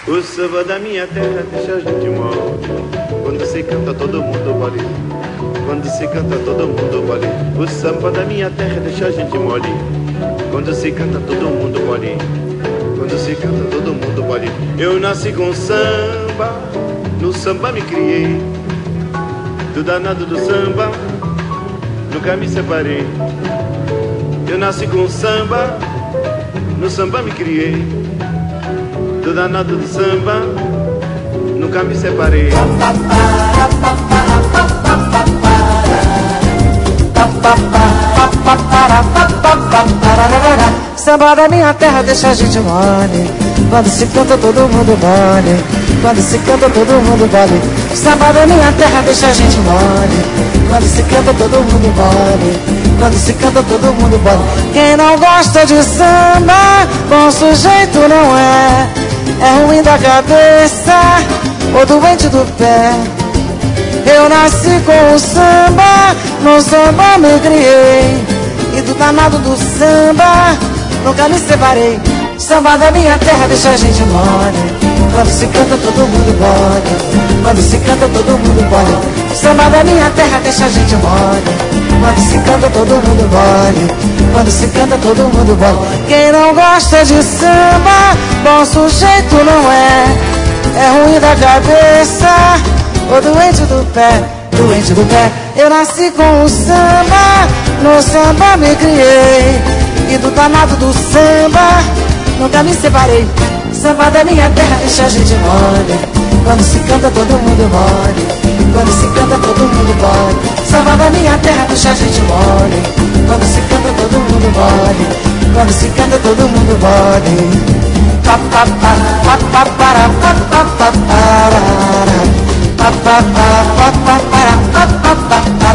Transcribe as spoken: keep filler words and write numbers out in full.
O samba da minha terra deixa a gente mole. Quando se canta todo mundo vale. Quando se canta todo mundo vale. O samba da minha terra deixa a gente mole. Quando se canta todo mundo vale. Quando se canta todo mundo vale. Eu nasci com samba, no samba me criei. Do danado do samba, nunca me separei. Eu nasci com samba, no samba me criei. Do danado do samba, nunca me separei. Samba da minha terra deixa a gente mole. Quando se canta todo mundo mole. Quando se canta todo mundo mole. Samba da minha terra deixa a gente mole. Quando se canta todo mundo mole. Quando se canta todo mundo mole. Quem não gosta de samba, bom sujeito não é. É ruim da cabeça ou doente do pé. Eu nasci com o samba, no samba me criei. E do danado do samba, nunca me separei. Samba da minha terra deixa a gente mole. Quando se canta todo mundo mole. Quando se canta todo mundo mole. Samba da minha terra deixa a gente mole. Quando se canta todo mundo mole. Quando se canta todo mundo mole. Quem não gosta de samba, bom sujeito não é. É ruim da cabeça ou doente do pé. Doente do pé. Eu nasci com o samba, no samba me criei. E do danado do samba, nunca me separei. Samba da minha terra deixa a gente mole. Quando se canta todo mundo mole. Quando se canta todo mundo mole. Samba da minha terra deixa a gente mole. Quando se canta todo mundo mole. Quando se canta todo mundo mole. Pa pa pa pa pa para pa pa pa para pa pa pa pa pa para pa pa pa para